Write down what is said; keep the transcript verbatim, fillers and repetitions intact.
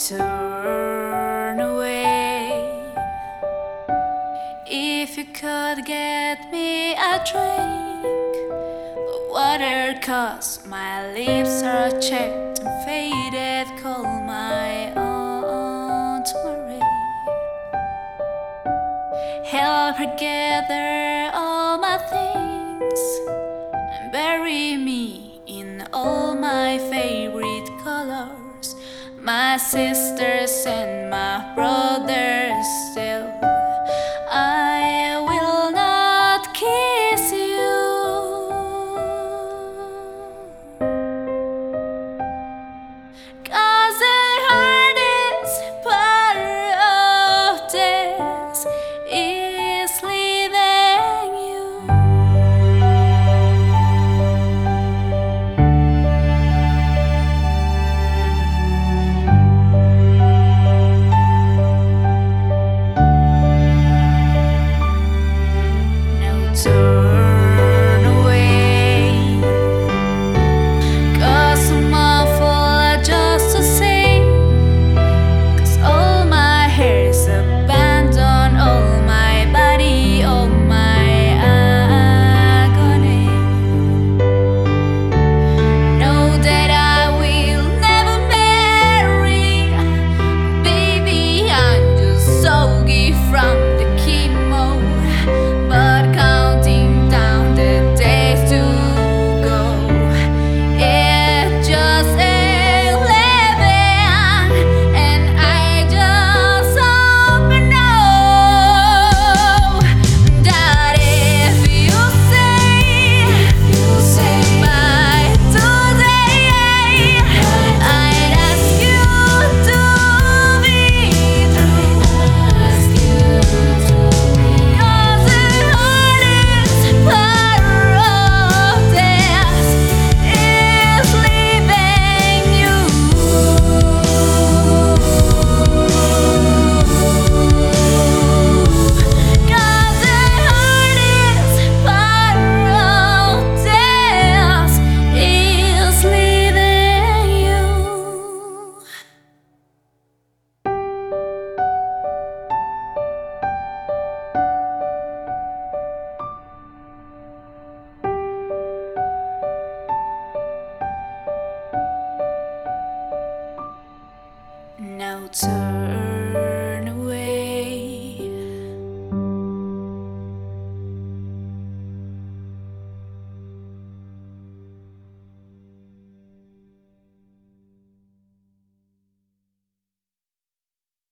turn away. If you could get me a drink of water, 'cause my lips are chapped and faded, call my Aunt Marie. Help her gather all my things and bury me in all my favorite colors, my sisters and my brothers still. I will not kiss you, 'cause the hardest part of this is leaving you. Turn away, 'cause I'm awful just to say, 'cause all my hair is abandoned, all my body, all my agony. Know that I will never marry, baby, I'm just soggy from the chemo, but counting down the days to go, it just ain't living, and I just hope you know that if you say goodbye today, I'd ask you to be true, 'cause the hardest part of this is leaving you. 'Cause the hardest part of this is leaving you. Now turn